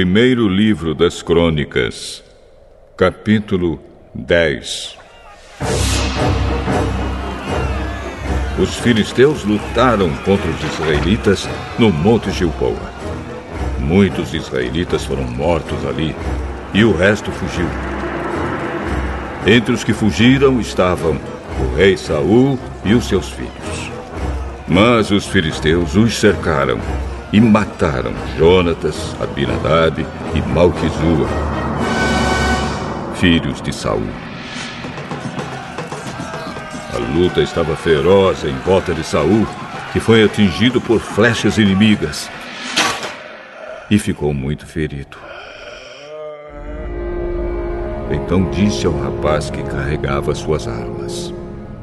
Primeiro livro das Crônicas, capítulo 10. Os filisteus lutaram contra os israelitas no Monte Gilboa. Muitos israelitas foram mortos ali e o resto fugiu. Entre os que fugiram estavam o rei Saul e os seus filhos. Mas os filisteus os cercaram e mataram Jonatas, Abinadab e Malquizua, filhos de Saul. A luta estava feroz em volta de Saul, que foi atingido por flechas inimigas e ficou muito ferido. Então disse ao rapaz que carregava suas armas: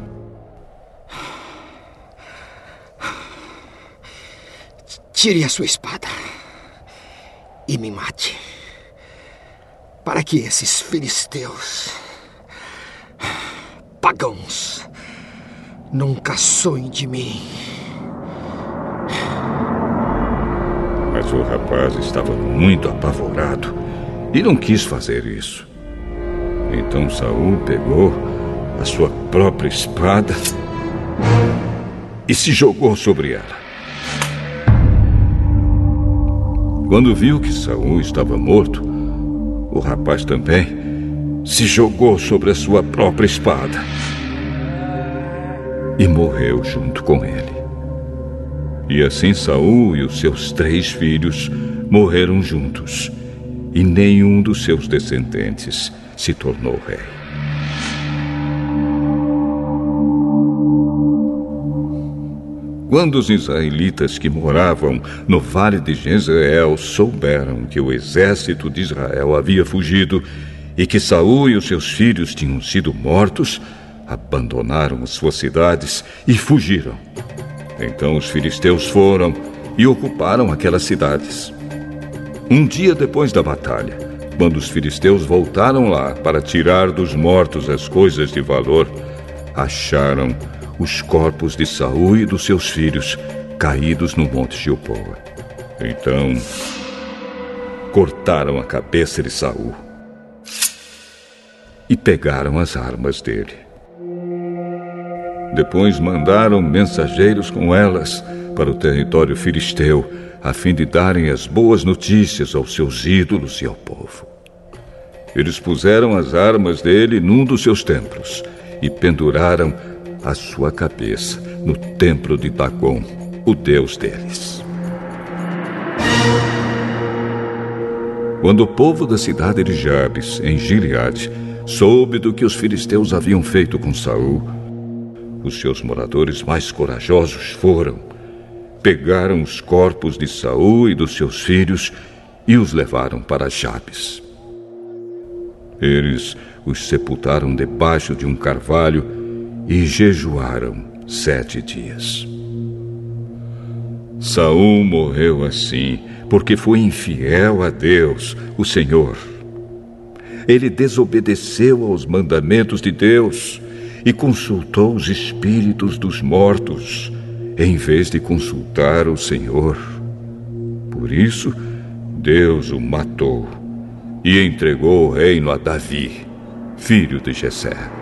tire a sua espada e me mate, para que esses filisteus pagãos nunca sonhem de mim. Mas o rapaz estava muito apavorado e não quis fazer isso. Então Saul pegou a sua própria espada e se jogou sobre ela. Quando viu que Saul estava morto, o rapaz também se jogou sobre a sua própria espada e morreu junto com ele. E assim Saul e os seus 3 filhos morreram juntos, e nenhum dos seus descendentes se tornou rei. Quando os israelitas que moravam no vale de Jezreel souberam que o exército de Israel havia fugido e que Saul e os seus filhos tinham sido mortos, abandonaram as suas cidades e fugiram. Então os filisteus foram e ocuparam aquelas cidades. Um dia depois da batalha, quando os filisteus voltaram lá para tirar dos mortos as coisas de valor, acharam os corpos de Saul e dos seus filhos caídos no Monte Gilboa. Então, cortaram a cabeça de Saul e pegaram as armas dele. Depois mandaram mensageiros com elas para o território filisteu, a fim de darem as boas notícias aos seus ídolos e ao povo. Eles puseram as armas dele num dos seus templos e penduraram a sua cabeça no templo de Dagon, o deus deles. Quando o povo da cidade de Jabes, em Gileade, soube do que os filisteus haviam feito com Saul, os seus moradores mais corajosos foram, pegaram os corpos de Saul e dos seus filhos e os levaram para Jabes. Eles os sepultaram debaixo de um carvalho e jejuaram 7 dias. Saul morreu assim, porque foi infiel a Deus, o Senhor. Ele desobedeceu aos mandamentos de Deus e consultou os espíritos dos mortos, em vez de consultar o Senhor. Por isso, Deus o matou e entregou o reino a Davi, filho de Jessé.